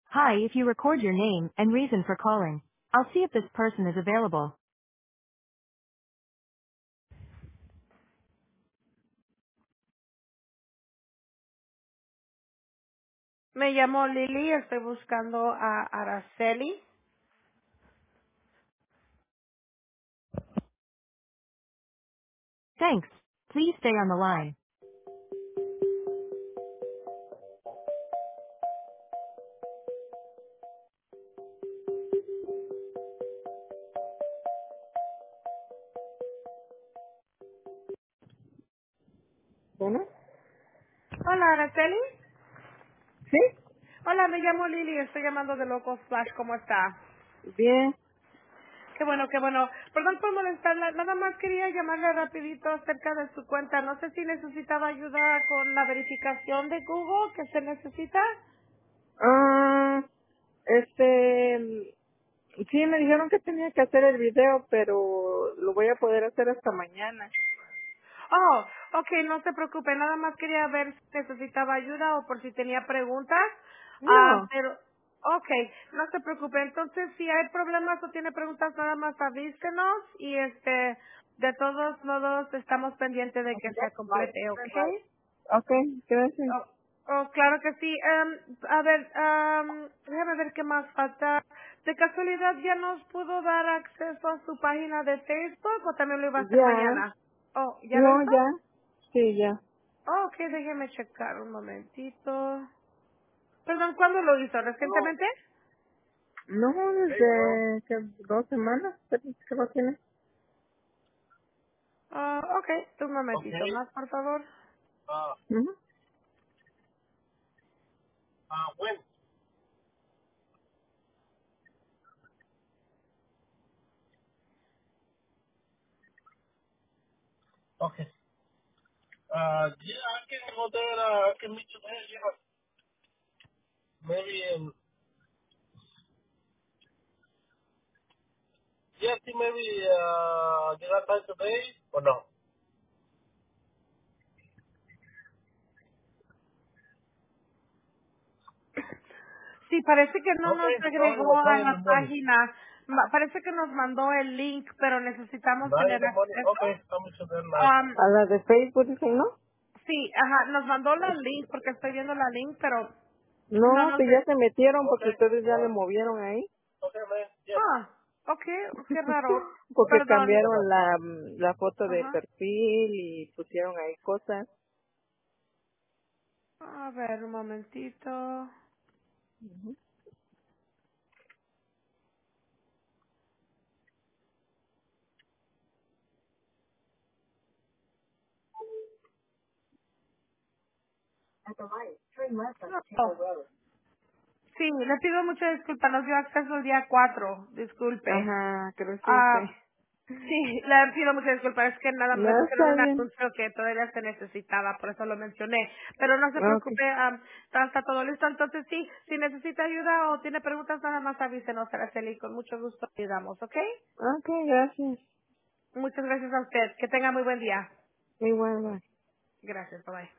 Hi, if you record your name and reason for calling, I'll see if this person is available. Me llamo Lily, estoy buscando a Araceli. Thanks. Please stay on the line. Bueno, Hola, Araceli. sí, Hola, me llamo Lily, estoy llamando de Loco Splash, ¿cómo está? bien. Qué bueno, qué bueno. Perdón por molestarla, nada más quería llamarle rapidito acerca de su cuenta. No sé si necesitaba ayuda con la verificación de Google que se necesita. Ah, este, sí, me dijeron que tenía que hacer el video, pero lo voy a poder hacer hasta mañana. Oh, ok, no se preocupe, nada más quería ver si necesitaba ayuda o por si tenía preguntas. No, Pero, ok, no se preocupe. Entonces, si hay problemas o tiene preguntas, nada más avísenos y de todos modos, estamos pendientes de que se complete, ok. ok, gracias. Oh, oh, claro que sí. A ver, déjame ver qué más falta. ¿De casualidad ya nos pudo dar acceso a su página de Facebook o también lo iba a hacer Ya, mañana? Oh, ¿ya lo no, hizo? ya, sí, ya. Oh, ok, déjeme checar un momentito. Perdón, ¿cuándo lo hizo? ¿Recientemente? No, desde que 2 semanas, ¿qué va a tener? Ah, ok, un momentito más, por favor. Ujú. Sí, parece que no nos agregó a la página. Parece que nos mandó el link, pero necesitamos tener acceso. Um, A la de Facebook, dicen, ¿no? sí, ajá, nos mandó la link porque estoy viendo la link, pero no No, nos... pues ya se metieron porque ustedes ya le movieron ahí. Ah, ok, qué raro. Porque Perdón. cambiaron la foto de Ajá. perfil y pusieron ahí cosas. A ver, un momentito. Oh, sí, le pido mucha disculpa, nos dio acceso el día 4, disculpe. Ajá, creo que Ah, sí. sí, le pido mucha disculpa, es que nada, me No, pusieron está un bien. anuncio que todavía se necesitaba, por eso lo mencioné. Pero no se Ok, preocupe, está todo listo. Entonces sí, si necesita ayuda o tiene preguntas, nada más avísenos, Araceli, con mucho gusto ayudamos, ¿ok? ok, gracias. Muchas gracias a usted, que tenga muy buen día. Igual, bye. Gracias, bye.